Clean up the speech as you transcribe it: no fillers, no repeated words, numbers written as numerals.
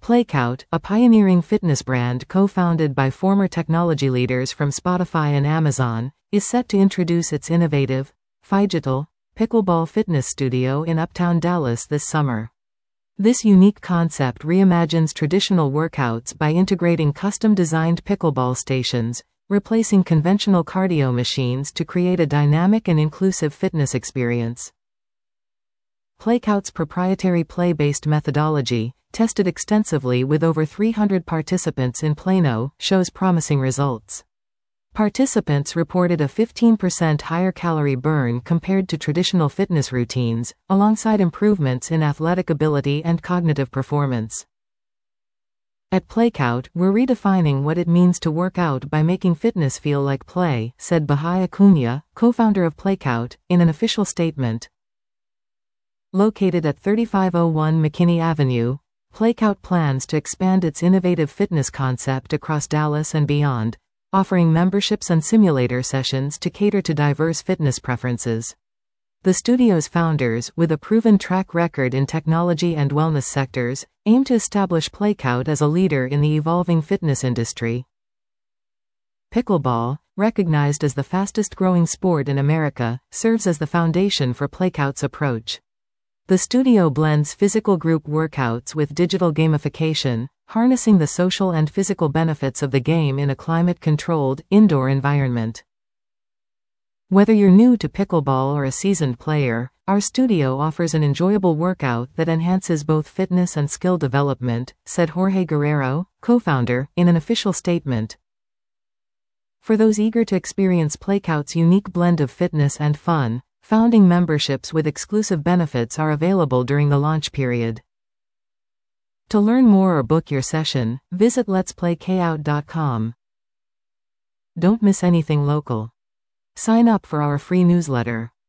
Playkout, a pioneering fitness brand co-founded by former technology leaders from Spotify and Amazon, is set to introduce its innovative, Phygital, pickleball fitness studio in Uptown Dallas this summer. This unique concept reimagines traditional workouts by integrating custom-designed pickleball stations, replacing conventional cardio machines to create a dynamic and inclusive fitness experience. Playkout's proprietary play-based methodology, tested extensively with over 300 participants in Plano, shows promising results. Participants reported a 15% higher calorie burn compared to traditional fitness routines, alongside improvements in athletic ability and cognitive performance. At Playkout, we're redefining what it means to work out by making fitness feel like play, said Bahia Cunha, co-founder of Playkout, in an official statement. Located at 3501 McKinney Avenue, Playkout plans to expand its innovative fitness concept across Dallas and beyond, offering memberships and simulator sessions to cater to diverse fitness preferences. The studio's founders, with a proven track record in technology and wellness sectors, aim to establish Playkout as a leader in the evolving fitness industry. Pickleball, recognized as the fastest-growing sport in America, serves as the foundation for Playkout's approach. The studio blends physical group workouts with digital gamification, harnessing the social and physical benefits of the game in a climate-controlled, indoor environment. Whether you're new to pickleball or a seasoned player, our studio offers an enjoyable workout that enhances both fitness and skill development, said Jorge Guerrero, co-founder, in an official statement. For those eager to experience Playkout's unique blend of fitness and fun, founding memberships with exclusive benefits are available during the launch period. To learn more or book your session, visit letsplayout.com. Don't miss anything local. Sign up for our free newsletter.